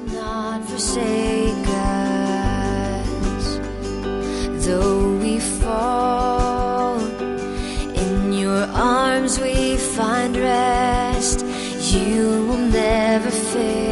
not forsake us, though we fall. In your arms we find rest. You will never fail.